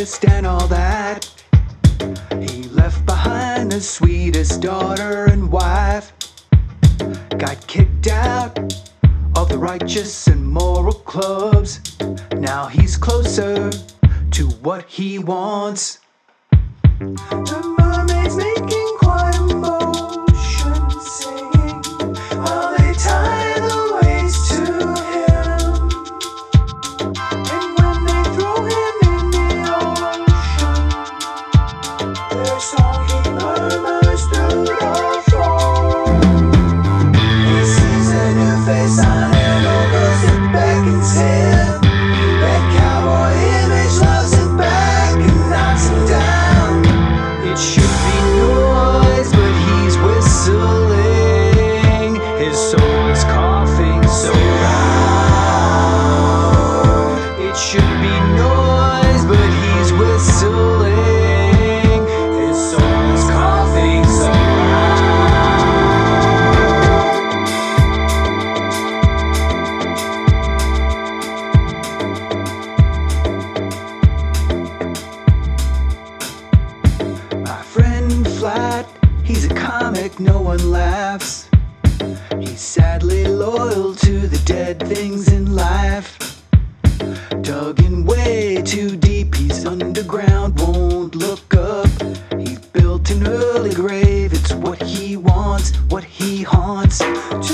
artist and all that. He left behind the sweetest daughter and wife. Got kicked out of the righteous and moral clubs. Now he's closer to what he wants. The mermaid's making quite a motion, singing while they tie the waist to him. And when they throw him in the ocean, their song he murmurs through the foam. He sees a new face on an old girl's hip, beckons him. That cowboy image loves him back and knocks him down. It should be noise, but he's whistling. His soul is coughing so loud. It should be noise, but he's whistling. His soul is coughing so My friend Flat, he's a comic, no one laughs. He's sadly loyal to the dead things in life. Dug in way too deep, he's underground, won't look up. He's built an early grave, it's what he wants, what he haunts.